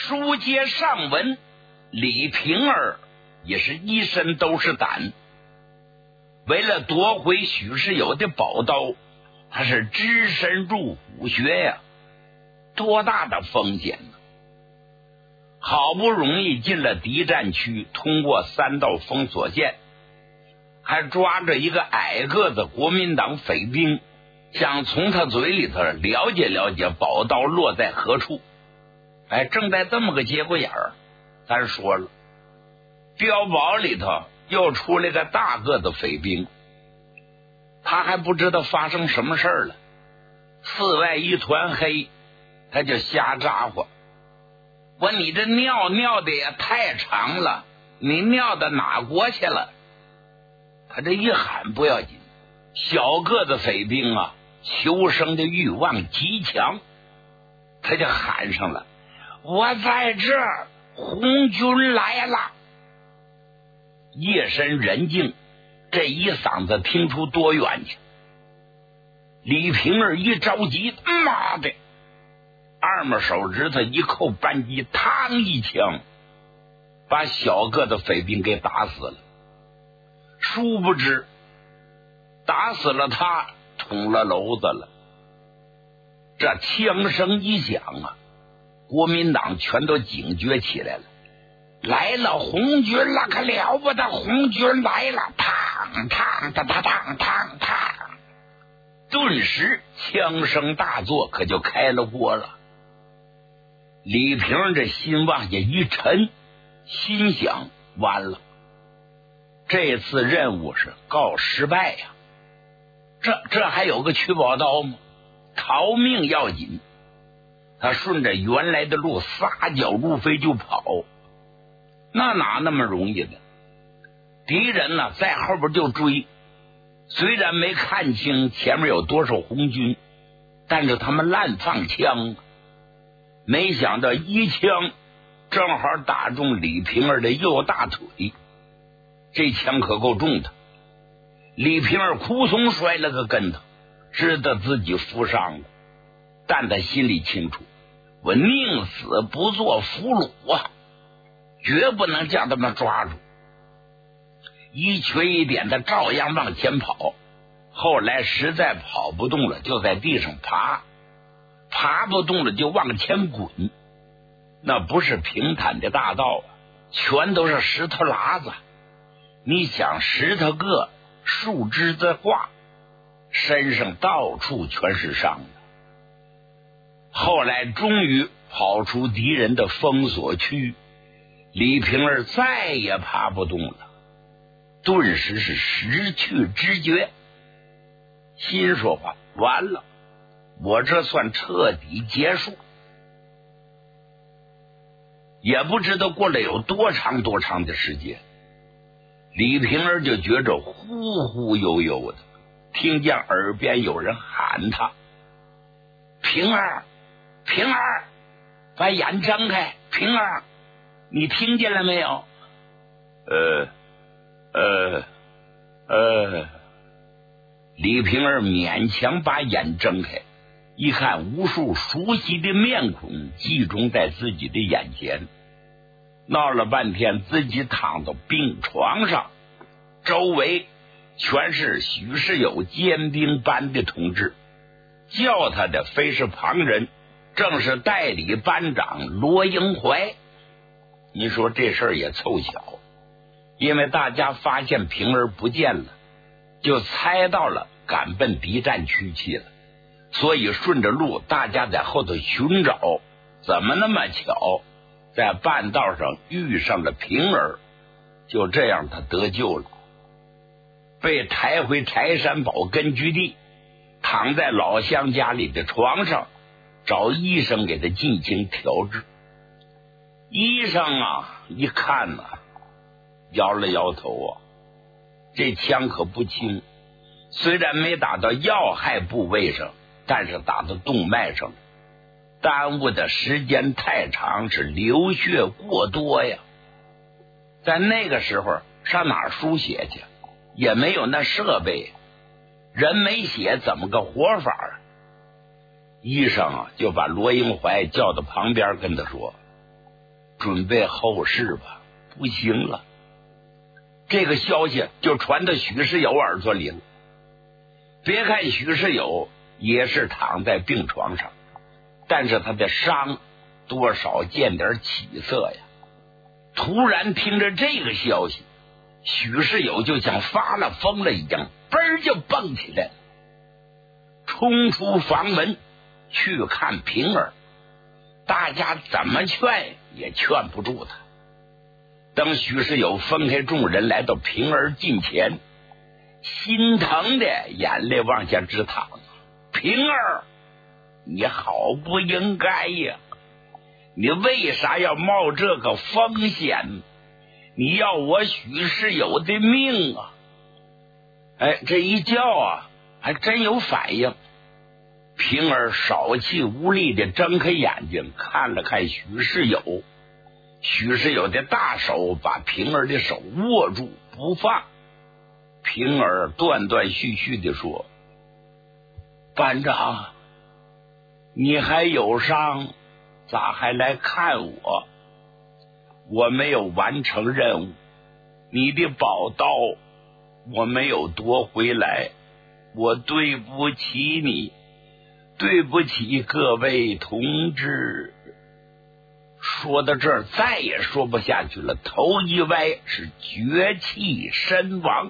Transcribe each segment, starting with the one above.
书接上文，李瓶儿也是一身都是胆，为了夺回许世友的宝刀，他是只身入虎穴呀，多大的风险呢？好不容易进了敌占区，通过3道封锁线，还抓着一个矮个子国民党匪兵，想从他嘴里头了解了解宝刀落在何处。正在这么个节骨眼儿，咱说了，碉堡里头又出来个大个子匪兵，他还不知道发生什么事儿了，四外一团黑，他就瞎咋呼，我你这尿的也太长了，你尿到哪国去了？他这一喊不要紧，小个子匪兵啊，求生的欲望极强，他就喊上了，我在这儿，红军来了。夜深人静，这一嗓子听出多远去。李瓶儿一着急，妈的，二拇手指头一扣扳机，嘡一枪把小个子匪兵给打死了。殊不知打死了他，捅了篓子了。这枪声一响啊，国民党全都警觉起来了，来了红军了，可了不得，红军来了，嘡嘡嘡嘡嘡嘡嘡，顿时枪声大作，可就开了锅了。李瓶儿这心往下一沉，心想完了，这次任务是告失败呀！这还有个取宝刀吗？逃命要紧。他顺着原来的路撒脚如飞就跑，哪那么容易的？敌人呢在后边就追，虽然没看清前面有多少红军，但是他们滥放枪，没想到一枪正好打中李瓶儿的右大腿，这枪可够重的。李瓶儿扑通摔了个跟头，知道自己负伤了，但他心里清楚，我宁死不做俘虏啊，绝不能将他们抓住。一瘸一点的照样往前跑，后来实在跑不动了，就在地上爬，爬不动了就往前滚。那不是平坦的大道，全都是石头喇子。你想，石头个，树枝子挂，身上到处全是伤的。后来终于跑出敌人的封锁区，李瓶儿再也爬不动了，顿时是失去知觉，心说话完了，我这算彻底结束。也不知道过了有多长的时间，李瓶儿就觉着忽忽悠悠的，听见耳边有人喊他，瓶儿，瓶儿，把眼睁开，瓶儿，你听见了没有？李瓶儿勉强把眼睁开，一看无数熟悉的面孔集中在自己的眼前，闹了半天自己躺到病床上，周围全是许世友尖兵班的同志，叫他的非是旁人，正是代理班长罗英怀。你说这事儿也凑巧，因为大家发现瓶儿不见了，就猜到了赶奔敌占区去了，所以顺着路大家在后头寻找，怎么那么巧在半道上遇上了瓶儿，就这样他得救了，被抬回柴山堡根据地，躺在老乡家里的床上，找医生给他进行调治。医生啊一看啊，摇了摇头啊，这枪可不轻，虽然没打到要害部位上，但是打到动脉上了，耽误的时间太长，是流血过多呀。在那个时候上哪儿输血去？也没有那设备，人没血怎么个活法？医生啊就把罗英怀叫到旁边跟他说， 准备后事吧，不行了。这个消息就传到许世友耳朵里了。别看许世友也是躺在病床上，但是他的伤多少见点起色呀。突然听着这个消息，许世友就像发了疯了一样，嘣就蹦起来了，冲出房门去看平儿。大家怎么劝也劝不住他。等许世友分开众人来到平儿近前，心疼的眼泪往下直淌。平儿，你好不应该呀，你为啥要冒这个风险？你要我许世友的命啊！哎，这一叫啊，还真有反应。平儿少气无力的睁开眼睛，看了看许世友。许世友的大手把平儿的手握住不放。平儿断断续续的说：班长，你还有伤，咋还来看我？我没有完成任务，你的宝刀我没有夺回来，我对不起你，对不起各位同志。说到这儿再也说不下去了，头一歪是绝气身亡。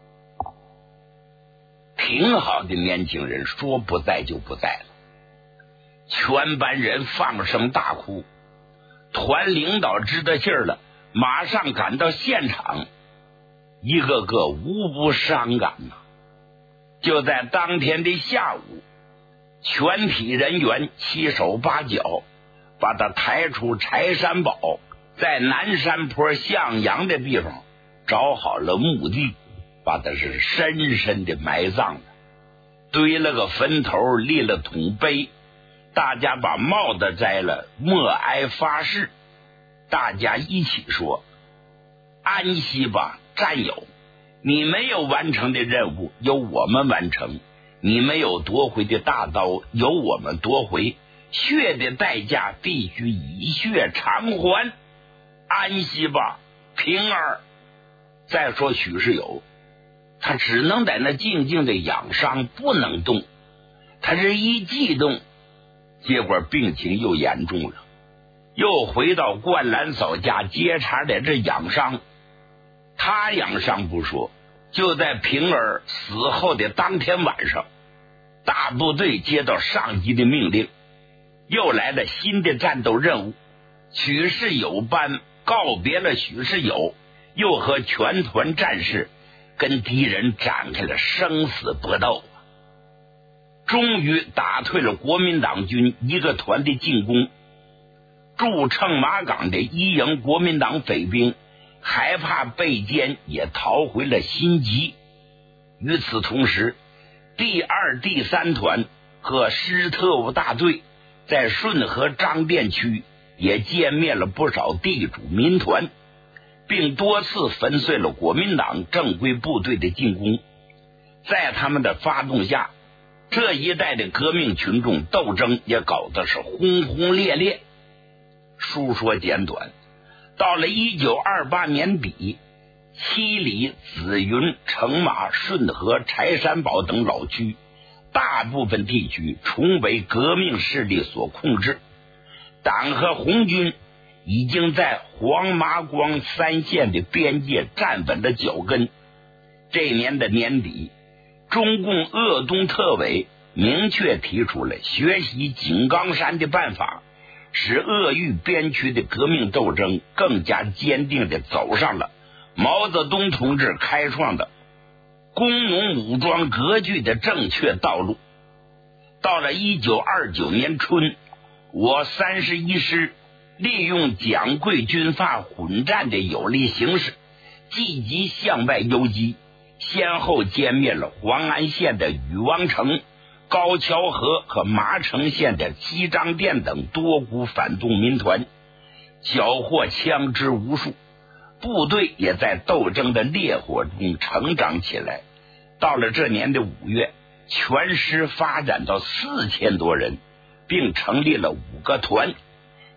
挺好的年轻人说不在就不在了，全班人放声大哭。团领导知道信儿了，马上赶到现场，一个个无不伤感呐。就在当天的下午，全体人员七手八脚把他抬出柴山堡，在南山坡向阳的地方找好了墓地，把他是深深的埋葬了，堆了个坟头，立了土碑，大家把帽子摘了，默哀发誓。大家一起说：安息吧，战友，你没有完成的任务由我们完成，你没有夺回的大刀由我们夺回，血的代价必须以血偿还。安息吧，平儿。再说许世友，他只能在那静静的养伤，不能动。他这一激动，结果病情又严重了，又回到灌篮嫂家接茬在这养伤。他养伤不说，就在平儿死后的当天晚上，大部队接到上级的命令，又来了新的战斗任务。许世友班告别了许世友，又和全团战士跟敌人展开了生死搏斗，终于打退了国民党军一个团的进攻。驻乘马岗的一营国民党匪兵害怕被歼，也逃回了新集。与此同时，第二、第三团和师特务大队在顺河张店区也歼灭了不少地主民团，并多次粉碎了国民党正规部队的进攻。在他们的发动下，这一带的革命群众斗争也搞得是轰轰烈烈。书说简短，到了1928年底，七里、紫云、乘马、顺河、柴山堡等老区大部分地区重为革命势力所控制，党和红军已经在黄麻光三县的边界站稳了脚跟。这年的年底，中共鄂东特委明确提出了学习井冈山的办法，使鄂豫边区的革命斗争更加坚定地走上了毛泽东同志开创的工农武装割据的正确道路。到了1929年春，我31师利用蒋桂军阀混战的有利形势，积极向外游击，先后歼灭了黄安县的禹王城、高桥河和麻城县的西张店等多股反动民团，缴获枪支无数，部队也在斗争的烈火中成长起来。到了这年的5月，全师发展到4000多人，并成立了5个团，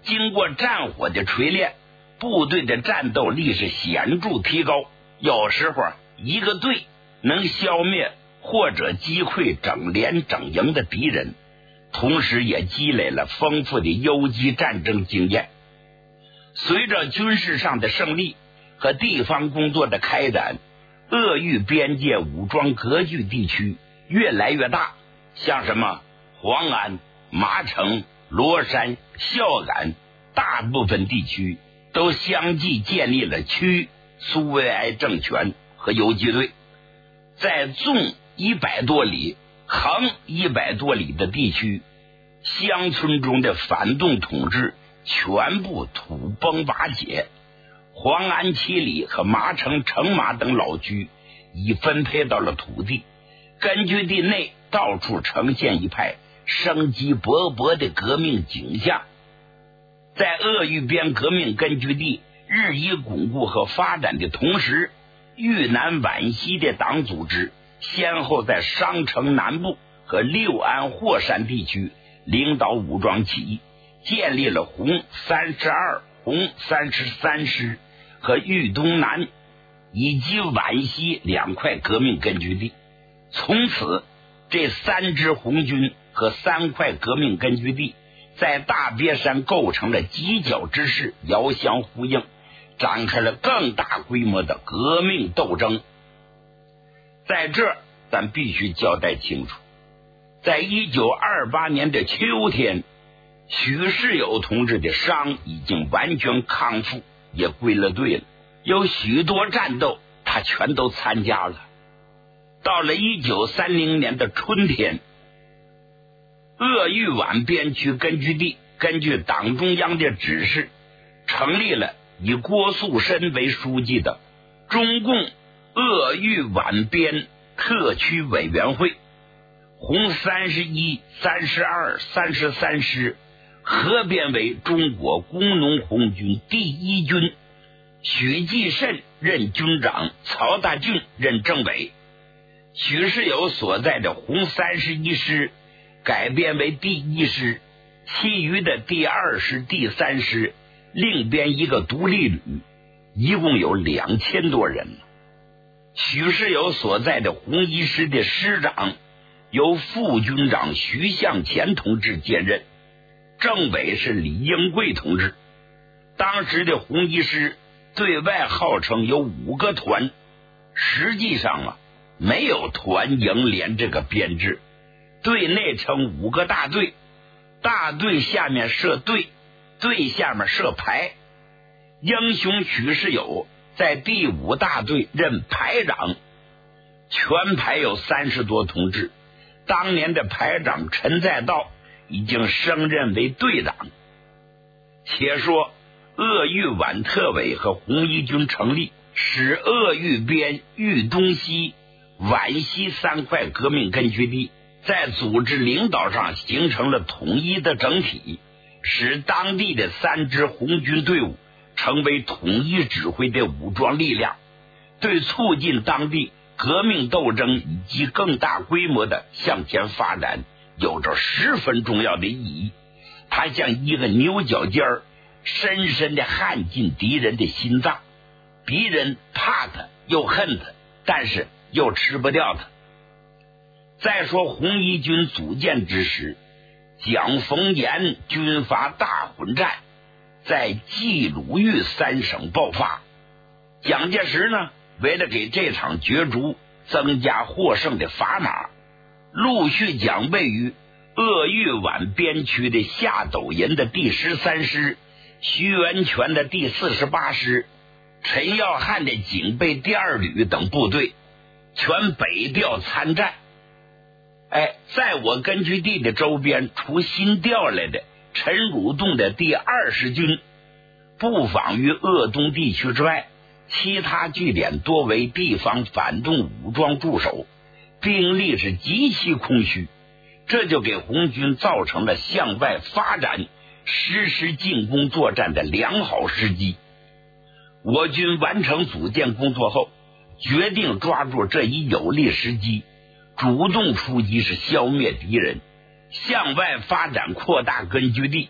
经过战火的锤炼，部队的战斗力是显著提高，有时候一个队能消灭或者击溃整连整营的敌人，同时也积累了丰富的游击战争经验。随着军事上的胜利和地方工作的开展，鄂豫边界武装割据地区越来越大，像什么黄安、麻城、罗山、孝感大部分地区都相继建立了区苏维埃政权和游击队。在纵100多里、横100多里的地区，乡村中的反动统治全部土崩瓦解，黄安7里和麻城城马等老区已分配到了土地，根据地内到处呈现一派生机勃勃的革命景象。在鄂豫边革命根据地日益巩固和发展的同时，豫南皖西的党组织先后在商城南部和六安霍山地区领导武装起义，建立了红32、红33师和豫东南以及皖西2块革命根据地。从此，这3支红军和3块革命根据地在大别山构成了犄角之势，遥相呼应，展开了更大规模的革命斗争。在这儿咱必须交代清楚，在1928年的秋天，许世友同志的伤已经完全康复，也归了队了，有许多战斗他全都参加了。到了1930年的春天，鄂豫皖边区根据地根据党中央的指示，成立了以郭树深为书记的中共鄂豫皖边特区委员会，红31、32、33师合编为中国工农红军第1军，许继慎任军长，曹大俊任政委。许世友所在的红31师改编为第1师，其余的第2师、第3师另编一个独立旅，一共有2000多人。许世友所在的红1师的师长由副军长徐向前同志兼任，政委是李英贵同志。当时的红1师对外号称有5个团，实际上没有团营连这个编制，队内称5个大队，大队下面设队，队下面设排。英雄许世友在第5大队任排长，全排有30多同志。当年的排长陈再道已经升任为队长。且说鄂豫皖特委和红一军成立，使鄂豫边、豫东西、皖西3块革命根据地在组织领导上形成了统一的整体，使当地的3支红军队伍成为统一指挥的武装力量，对促进当地革命斗争以及更大规模的向前发展有着十分重要的意义。它像一个牛角尖儿，深深地焊进敌人的心脏，敌人怕他又恨他，但是又吃不掉他。再说红一军组建之时，蒋逢岩军阀大混战在冀鲁豫3省爆发。蒋介石呢，为了给这场角逐增加获胜的砝码，陆续将位于鄂豫皖边区的夏斗寅的第13师、徐源泉的第48师、陈耀汉的警备第2旅等部队全北调参战。在我根据地的周边，除新调来的陈汝栋的第20军布防于鄂东地区之外，其他据点多为地方反动武装驻守，兵力是极其空虚，这就给红军造成了向外发展、实施进攻作战的良好时机。我军完成组建工作后，决定抓住这一有利时机，主动出击，是消灭敌人，向外发展扩大根据地，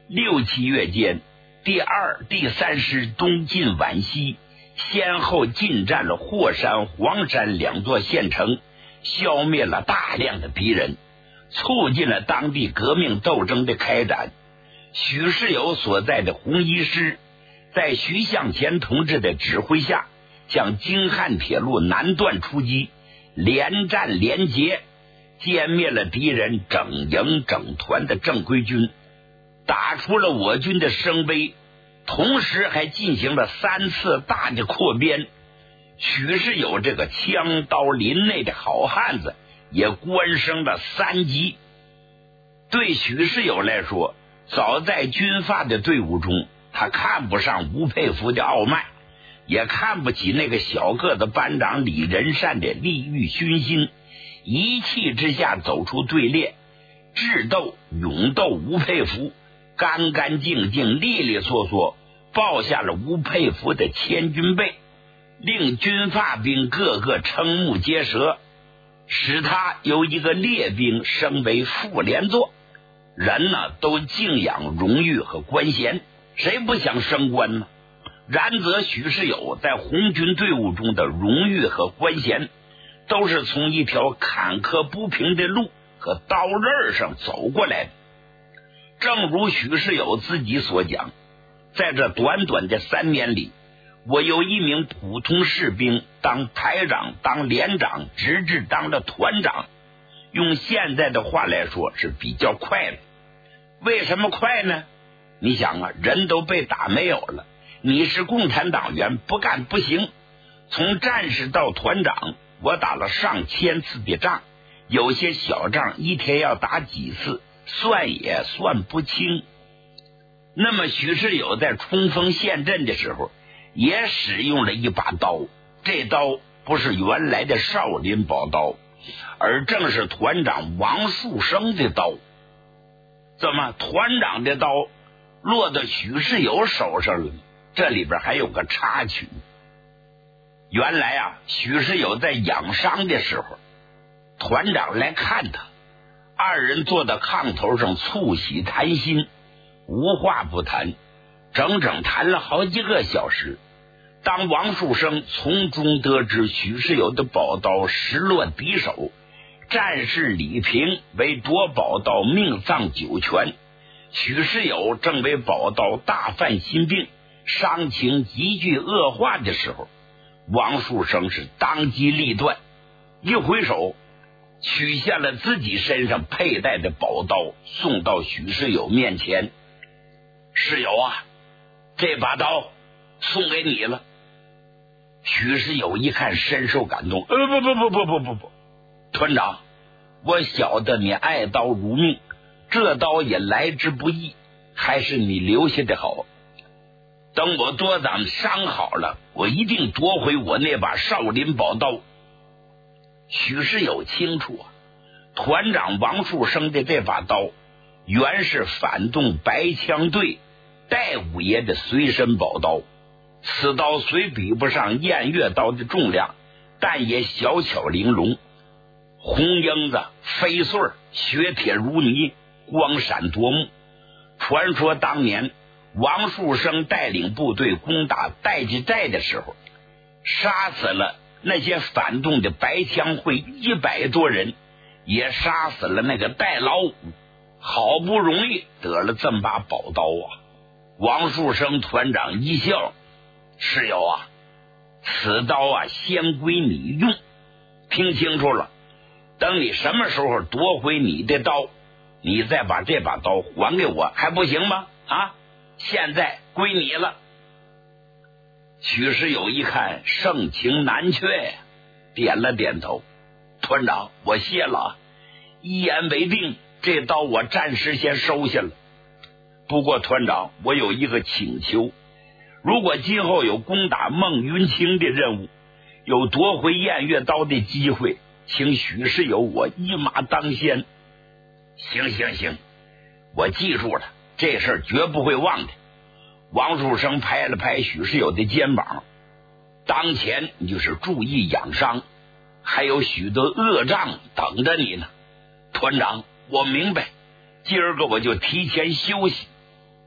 6、7月间，第2、第3师东进皖西，先后进占了霍山、黄山2座县城，消灭了大量的敌人，促进了当地革命斗争的开展。许世友所在的红一师，在徐向前同志的指挥下，向京汉铁路南段出击，连战连捷，歼灭了敌人整营整团的正规军，打出了我军的声威，同时还进行了3次大的扩编。许世友这个枪刀林内的好汉子也官升了3级。对许世友来说，早在军阀的队伍中，他看不上吴佩孚的傲慢，也看不起那个小个子班长李仁善的利欲熏心，一气之下走出队列，智斗勇斗吴佩孚，干干净净利利索索抱下了吴佩孚的千军备，令军阀兵个个瞠目结舌，使他由一个列兵升为副连座。人呢都敬仰荣誉和官衔，谁不想升官呢？然则许世友在红军队伍中的荣誉和官衔，都是从一条坎坷不平的路和刀刃上走过来的。正如许世友自己所讲，在这短短的3年里，我由一名普通士兵当排长、当连长，直至当了团长，用现在的话来说是比较快的。为什么快呢？你想啊，人都被打没有了，你是共产党员，不干不行。从战士到团长，我打了上千次的仗，有些小仗一天要打几次，算也算不清。那么许世友在冲锋陷阵的时候，也使用了一把刀，这刀不是原来的少林宝刀，而正是团长王树声的刀。怎么团长的刀落到许世友手上了？这里边还有个插曲。原来啊，许世友在养伤的时候，团长来看他，2人坐到炕头上促膝谈心，无话不谈，整整谈了好几个小时。当王树声从中得知许世友的宝刀失落敌手，战士李平为夺宝刀命丧九泉，许世友正为宝刀大犯心病，伤情急剧恶化的时候，王树声是当机立断，一挥手取下了自己身上佩戴的宝刀，送到许世友面前。世友啊，这把刀送给你了。许世友一看深受感动，不，团长，我晓得你爱刀如命，这刀也来之不易，还是你留下的好。等我多咱伤好了，我一定夺回我那把少林宝刀。许世友清楚啊，团长王树声的这把刀原是反动白枪队戴五爷的随身宝刀，此刀虽比不上偃月刀的重量，但也小巧玲珑，红缨子飞穗雪铁如泥，光闪夺目。传说当年王树声带领部队攻打戴季寨的时候，杀死了那些反动的白枪会100多人，也杀死了那个戴老五，好不容易得了这么把宝刀啊。王树声团长一笑，世友啊，此刀啊先归你用，听清楚了，等你什么时候夺回你的刀，你再把这把刀还给我，还不行吗？啊，现在归你了。许世友一看盛情难却呀，点了点头，团长我谢了，一言为定，这刀我暂时先收下了。不过团长，我有一个请求，如果今后有攻打孟云清的任务，有夺回偃月刀的机会，请许世友我一马当先。行，我记住了，这事儿绝不会忘的。王树声拍了拍许世友的肩膀，当前你就是注意养伤，还有许多恶仗等着你呢。团长我明白，今儿个我就提前休息。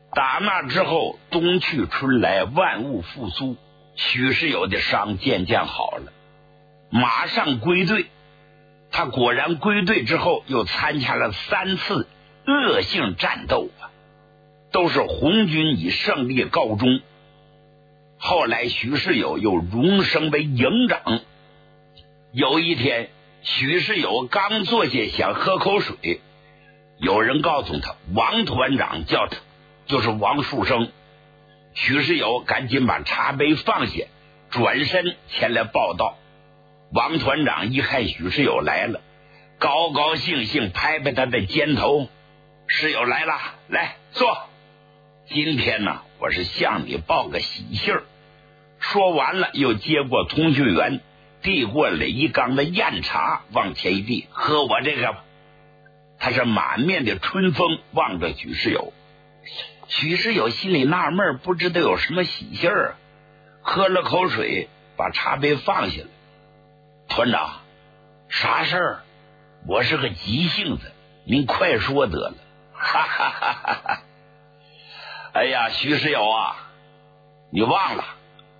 打那之后，冬去春来，万物复苏，许世友的伤渐渐好了，马上归队。他果然归队之后，又参加了3次恶性战斗啊，都是红军以胜利告终。后来许世友又荣升为营长。有一天，许世友刚坐下想喝口水，有人告诉他王团长叫他，就是王树声。许世友赶紧把茶杯放下，转身前来报道。王团长一看许世友来了，高高兴兴拍拍他的肩头：“世友来了，来坐。今天呢，我是向你报个喜信儿。”说完了，又接过通讯员，递过了一缸的酽茶，往前一递：“喝我这个吧。”他是满面的春风望着许世友。许世友心里纳闷，不知道有什么喜信儿啊，喝了口水，把茶杯放下了。团长，啥事儿？我是个急性子，您快说得了。哈哈哈哈哈！哎呀，许世友啊，你忘了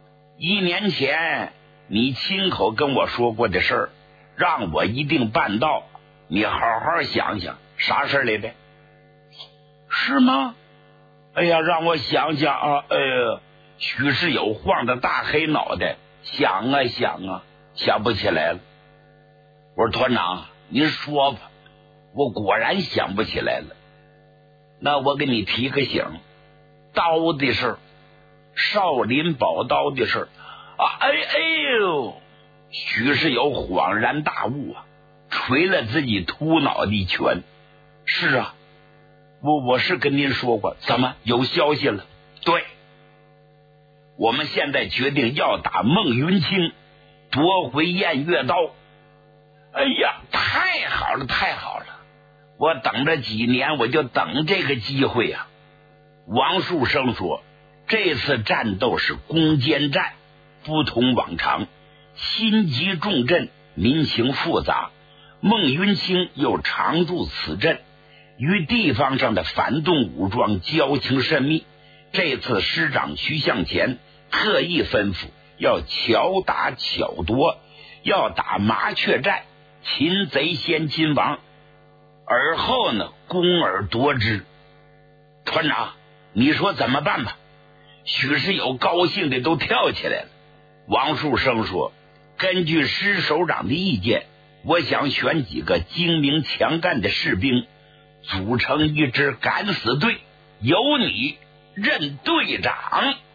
1年前你亲口跟我说过的事儿，让我一定办到。你好好想想，啥事儿来的？是吗？哎呀，让我想想啊！许世友晃着大黑脑袋，想啊想啊，想不起来了。我说团长，您说吧。我果然想不起来了。那我给你提个醒，刀的事儿，少林宝刀的事儿啊！哎呦，许世友恍然大悟啊，捶了自己秃脑袋一拳。是啊，我是跟您说过，怎么有消息了？对，我们现在决定要打孟云清，夺回偃月刀。哎呀，太好了，太好了！我等了几年，我就等这个机会啊。王树声说，这次战斗是攻坚战，不同往常，心急重镇，民情复杂。孟云清又常驻此镇，与地方上的反动武装交情甚密。这次师长徐向前特意吩咐要巧打巧夺，要打麻雀战，擒贼先擒王，而后呢攻而夺之。团长，你说怎么办吧？许世友高兴的都跳起来了。王树声说，根据师首长的意见，我想选几个精明强干的士兵，组成一支敢死队，由你任队长。